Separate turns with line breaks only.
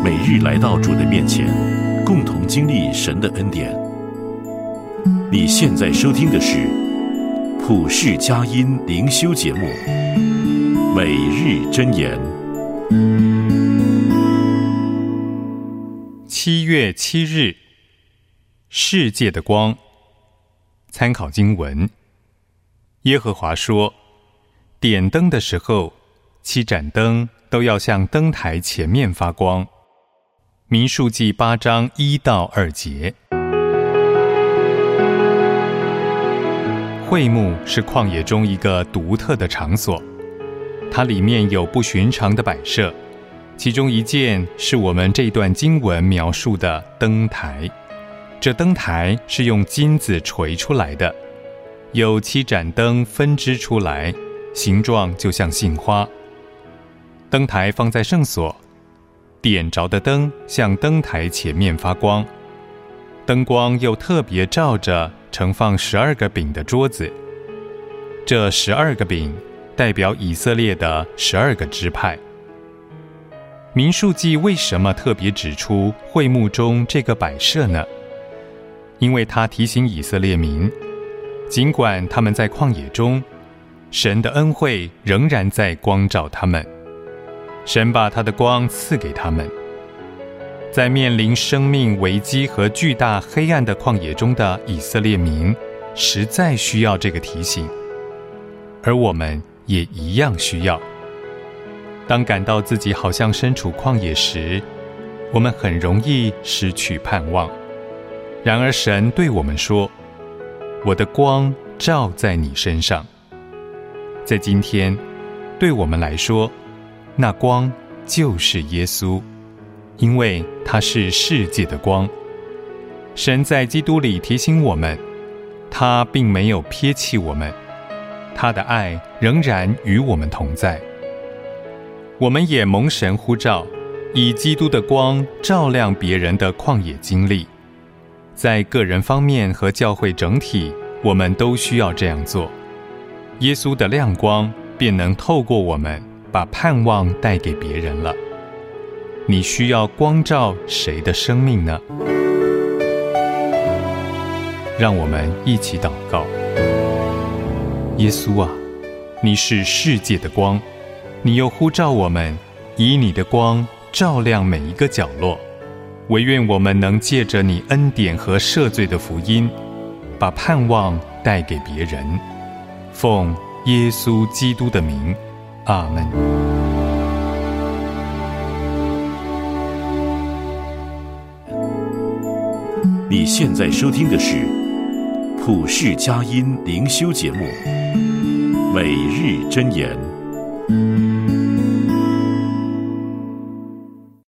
每日来到主的面前，共同经历神的恩典。你现在收听的是普世佳音灵修节目《每日箴言》。
7月7日，世界的光。参考经文：耶和华说，点灯的时候，7盏灯都要向灯台前面发光。民数记8章1到2节。会幕是旷野中一个独特的场所，它里面有不寻常的摆设，其中一件是我们这段经文描述的灯台。这灯台是用金子锤出来的，有7盏灯分支出来，形状就像杏花。灯台放在圣所，点着的灯向灯台前面发光，灯光又特别照着盛放12个饼的桌子。这12个饼代表以色列的12个支派。民数记为什么特别指出会幕中这个摆设呢？因为他提醒以色列民，尽管他们在旷野中，神的恩惠仍然在光照他们。神把他的光赐给他们。在面临生命危机和巨大黑暗的旷野中的以色列民，实在需要这个提醒，而我们也一样需要。当感到自己好像身处旷野时，我们很容易失去盼望。然而神对我们说，我的光照在你身上。在今天，对我们来说，那光就是耶稣，因为他是世界的光。神在基督里提醒我们，他并没有撇弃我们，他的爱仍然与我们同在。我们也蒙神呼召，以基督的光照亮别人的旷野经历。在个人方面和教会整体，我们都需要这样做。耶稣的亮光便能透过我们，把盼望带给别人了。你需要光照谁的生命呢？让我们一起祷告。耶稣啊，你是世界的光，你又呼召我们，以你的光照亮每一个角落。唯愿我们能借着你恩典和赦罪的福音，把盼望带给别人。奉耶稣基督的名，阿们。
你现在收听的是普世佳音灵修节目《每日箴言》。